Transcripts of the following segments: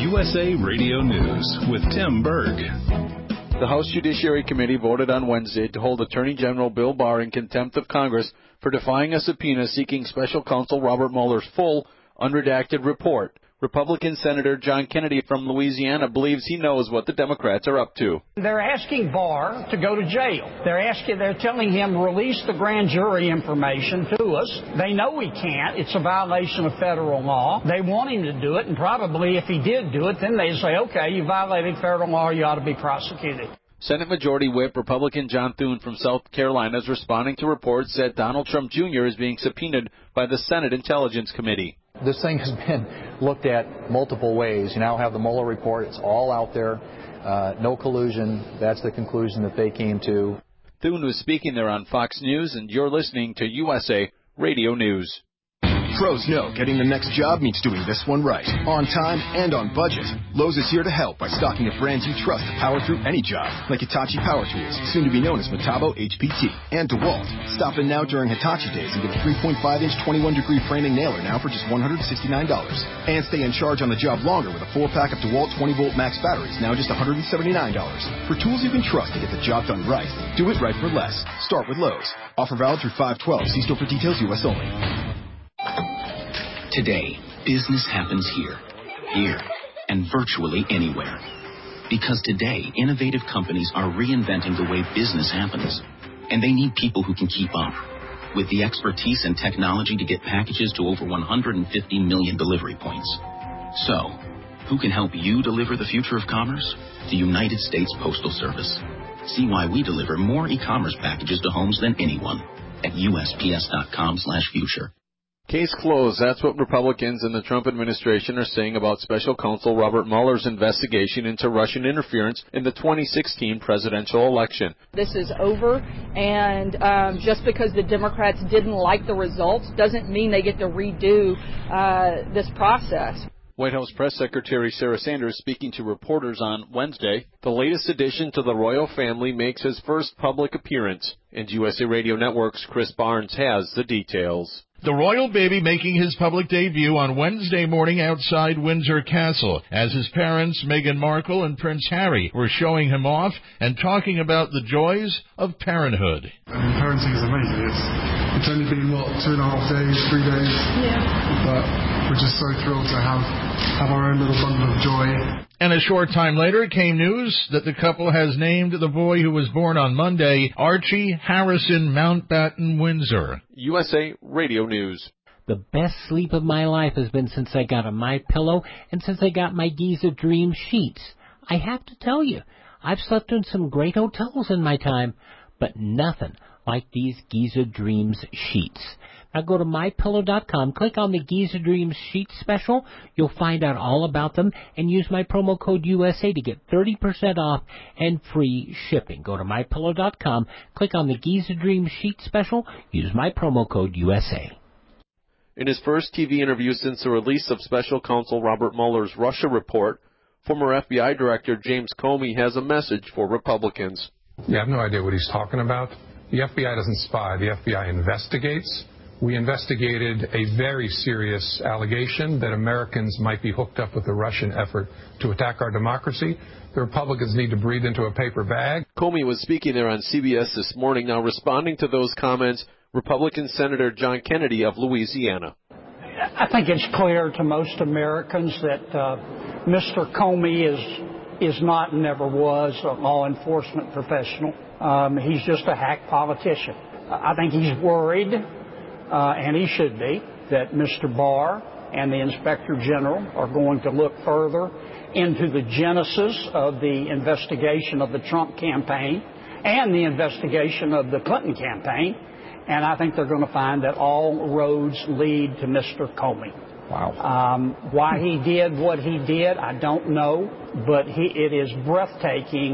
USA Radio News with Tim Berg. The House Judiciary Committee voted on Wednesday to hold Attorney General Bill Barr in contempt of Congress for defying a subpoena seeking Special Counsel Robert Mueller's full, unredacted report. Republican Senator John Kennedy from Louisiana believes he knows what the Democrats are up to. They're asking Barr to go to jail. They're telling him release the grand jury information to us. They know he can't. It's a violation of federal law. They want him to do it, and probably if he did do it, then they say, okay, you violated federal law, you ought to be prosecuted. Senate Majority Whip Republican John Thune from South Carolina is responding to reports that Donald Trump Jr. is being subpoenaed by the Senate Intelligence Committee. This thing has been looked at multiple ways. You now have the Mueller report. It's all out there. No collusion. That's the conclusion that they came to. Thune was speaking there on Fox News, and you're listening to USA Radio News. Pros know getting the next job means doing this one right, on time and on budget. Lowe's is here to help by stocking the brands you trust to power through any job, like Hitachi Power Tools, soon to be known as Metabo HPT, and DeWalt. Stop in now during Hitachi Days and get a 3.5-inch 21-degree framing nailer now for just $169. And stay in charge on the job longer with a 4-pack of DeWalt 20-volt max batteries, now just $179. For tools you can trust to get the job done right, do it right for less. Start with Lowe's. Offer valid through 5/12. See store for details, U.S. only. Today, business happens here, and virtually anywhere. Because today, innovative companies are reinventing the way business happens. And they need people who can keep up, with the expertise and technology to get packages to over 150 million delivery points. So, who can help you deliver the future of commerce? The United States Postal Service. See why we deliver more e-commerce packages to homes than anyone at USPS.com/future. Case closed. That's what Republicans in the Trump administration are saying about Special Counsel Robert Mueller's investigation into Russian interference in the 2016 presidential election. This is over, and just because the Democrats didn't like the results doesn't mean they get to redo this process. White House Press Secretary Sarah Sanders speaking to reporters on Wednesday. The latest addition to the royal family makes his first public appearance, and USA Radio Network's Chris Barnes has the details. The royal baby making his public debut on Wednesday morning outside Windsor Castle as his parents, Meghan Markle and Prince Harry, were showing him off and talking about the joys of parenthood. Parenting is amazing. It's only been, 2.5 days, 3 days? Yeah. But we're just so thrilled to have our own little bundle of joy. And a short time later came news that the couple has named the boy who was born on Monday Archie Harrison Mountbatten Windsor. USA Radio News. The best sleep of my life has been since I got a MyPillow and since I got my Giza Dream sheets. I have to tell you, I've slept in some great hotels in my time, but nothing like these Giza Dreams sheets. Now go to MyPillow.com, click on the Giza Dreams sheet special. You'll find out all about them and use my promo code USA to get 30% off and free shipping. Go to MyPillow.com, click on the Giza Dreams sheet special, use my promo code USA. In his first TV interview since the release of Special Counsel Robert Mueller's Russia report, former FBI Director James Comey has a message for Republicans. You have no idea what he's talking about. The FBI doesn't spy. The FBI investigates. We investigated a very serious allegation that Americans might be hooked up with the Russian effort to attack our democracy. The Republicans need to breathe into a paper bag. Comey was speaking there on CBS this morning. Now, responding to those comments, Republican Senator John Kennedy of Louisiana. I think it's clear to most Americans that Mr. Comey is not and never was a law enforcement professional. He's just a hack politician. I think he's worried, and he should be, that Mr. Barr and the Inspector General are going to look further into the genesis of the investigation of the Trump campaign and the investigation of the Clinton campaign. And I think they're going to find that all roads lead to Mr. Comey. Wow. Why he did what he did, I don't know, but it is breathtaking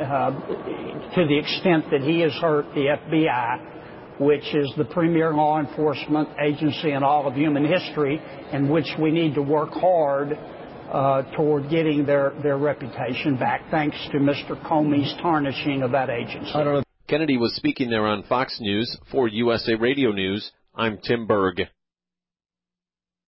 to the extent that he has hurt the FBI, which is the premier law enforcement agency in all of human history, in which we need to work hard toward getting their reputation back, thanks to Mr. Comey's tarnishing of that agency. Kennedy was speaking there on Fox News. For USA Radio News, I'm Tim Berg.